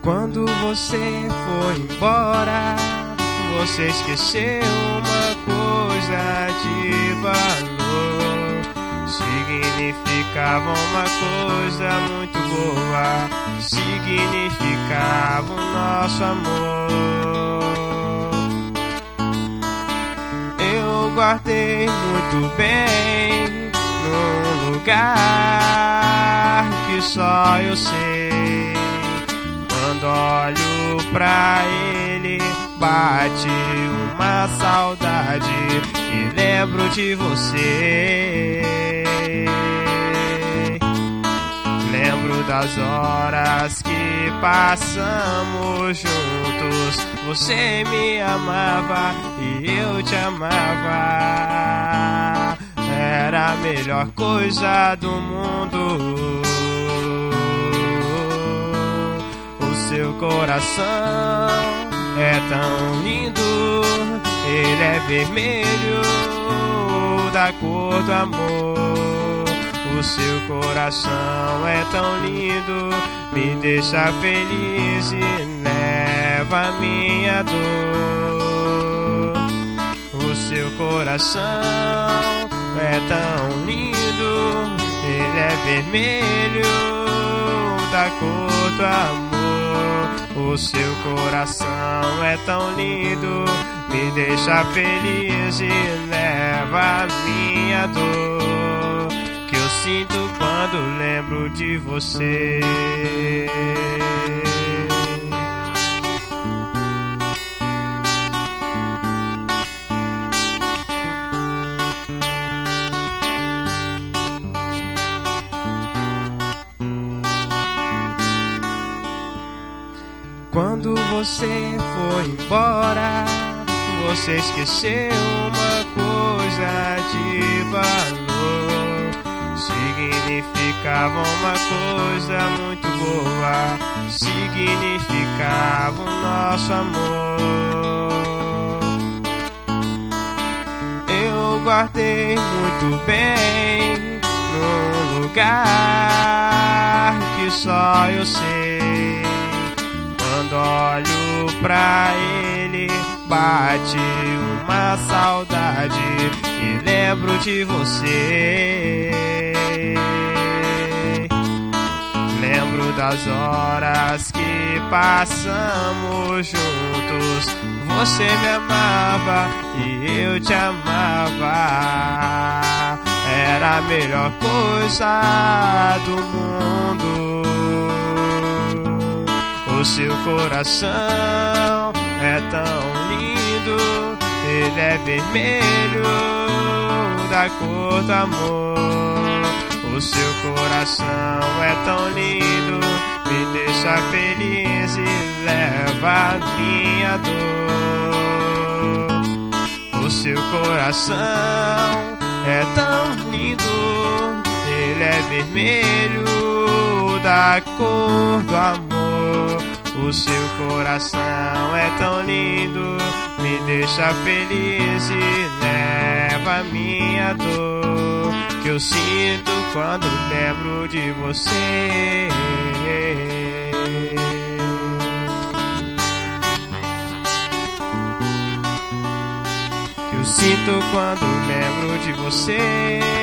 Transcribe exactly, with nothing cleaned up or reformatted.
Quando você foi embora, você esqueceu uma coisa de valor. Significava uma coisa muito boa, significava o nosso amor. Eu guardei muito bem num lugar que só eu sei. Quando olho pra ele, bate uma saudade e lembro de você. Lembro das horas que passamos juntos. Você me amava e eu te amava. Era a melhor coisa do mundo. O seu coração é tão lindo. Ele é vermelho, da cor do amor. O seu coração é tão lindo, me deixa feliz e leva minha dor. O seu coração é tão lindo, ele é vermelho, da cor do amor. O seu coração é tão lindo, me deixa feliz e leva minha dor, que eu sinto quando lembro de você. Quando você foi embora, você esqueceu uma coisa de valor. Significava uma coisa muito boa, significava o nosso amor. Eu guardei muito bem num lugar que só eu sei. Quando olho pra ele, bate uma saudade e lembro de você. Lembro das horas que passamos juntos. Você me amava e eu te amava. Era a melhor coisa do mundo. O seu coração é tão lindo, ele é vermelho, da cor do amor. O seu coração é tão lindo, me deixa feliz e leva minha dor. O seu coração é tão lindo, ele é vermelho, da cor do amor. O seu coração é tão lindo, me deixa feliz e leva minha dor, que eu sinto quando lembro de você. Que eu sinto quando lembro de você.